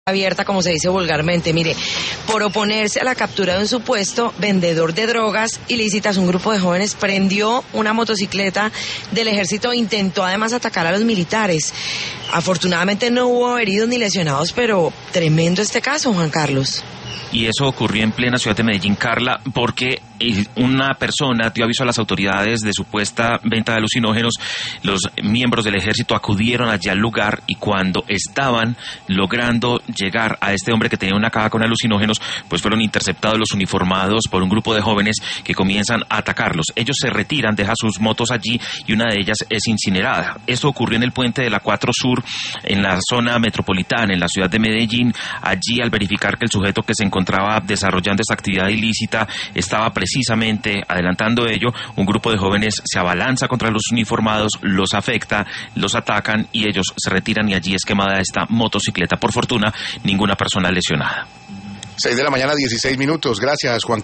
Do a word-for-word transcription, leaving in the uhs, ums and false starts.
abierta, como se dice vulgarmente. Mire, por oponerse a la captura de un supuesto vendedor de drogas ilícitas, un grupo de jóvenes prendió una motocicleta del ejército e intentó además atacar a los militares. Afortunadamente no hubo heridos ni lesionados, pero tremendo este caso, Juan Carlos. Y eso ocurrió en plena ciudad de Medellín, Carla, porque una persona dio aviso a las autoridades de supuesta venta de alucinógenos. Los miembros del ejército acudieron allí al lugar y cuando estaban logrando llegar a este hombre que tenía una caja con alucinógenos, pues fueron interceptados los uniformados por un grupo de jóvenes que comienzan a atacarlos. Ellos se retiran, dejan sus motos allí y una de ellas es incinerada. Esto ocurrió en el puente de la cuatro Sur, en la zona metropolitana, en la ciudad de Medellín. Allí, al verificar que el sujeto que se encontraba desarrollando esta actividad ilícita estaba precisamente adelantando ello, un grupo de jóvenes se abalanza contra los uniformados, los afecta, los atacan y ellos se retiran y allí es quemada esta motocicleta. Por fortuna, ninguna persona lesionada. seis de la mañana, dieciséis minutos. Gracias, Juan.